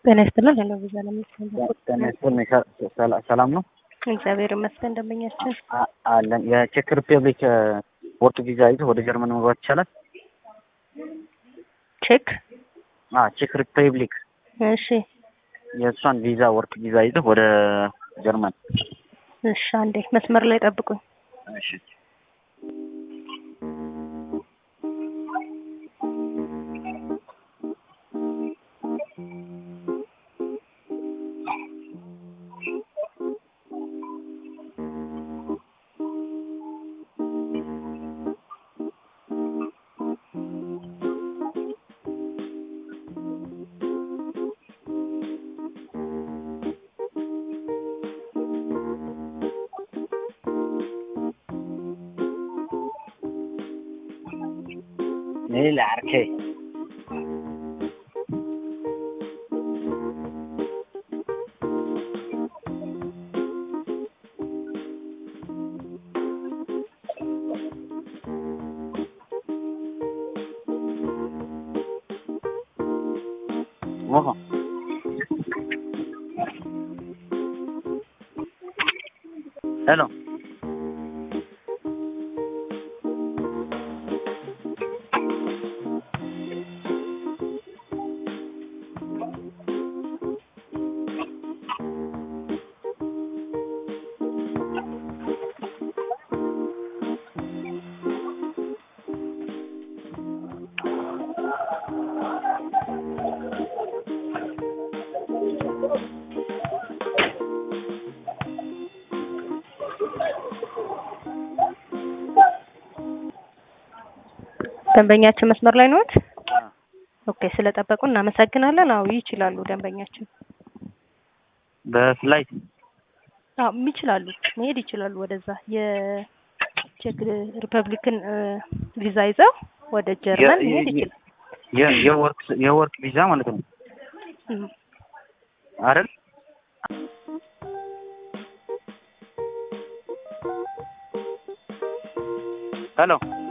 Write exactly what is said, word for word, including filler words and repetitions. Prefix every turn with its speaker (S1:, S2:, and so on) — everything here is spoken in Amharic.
S1: ጤና ይስጥልኝ ለለው ቪዛ ለምትሰጠው
S2: ጤና ይስጥልኝ ሰላም ነው
S1: እግዚአብሔር ይመስገን እንደምኛችሁ
S2: አለን የቼክ ሪፐብሊክ ወርክ ቪዛ ይዞ ወደ ጀርመን መግባት ይችላል
S1: ቼክ
S2: አ ቼክ ሪፐብሊክ
S1: እሺ
S2: የሷን ቪዛ ወርክ ቪዛ ይዞ ወደ ጀርመን
S1: እሺ አንዴ መስመር ላይ ጠብቁኝ
S2: እሺ نيل عركي وها هلو
S1: ደንበኛችን መስመር ላይ ነው? ኦኬ ስለጠበቁ እናመሰግናለን። አዎ ይችላሉ ደንበኛችን
S2: በፍላይት
S1: አዎ ይችላሉ መሄድ ይችላሉ ወደዛ የቼክ ሪፐብሊክን ቪዛ ይዘው ወደ ጀርመን መሄድ ይችላሉ።
S2: የ የወርክ የወርክ ቪዛ ማለት ነው አይደል? ሄሎ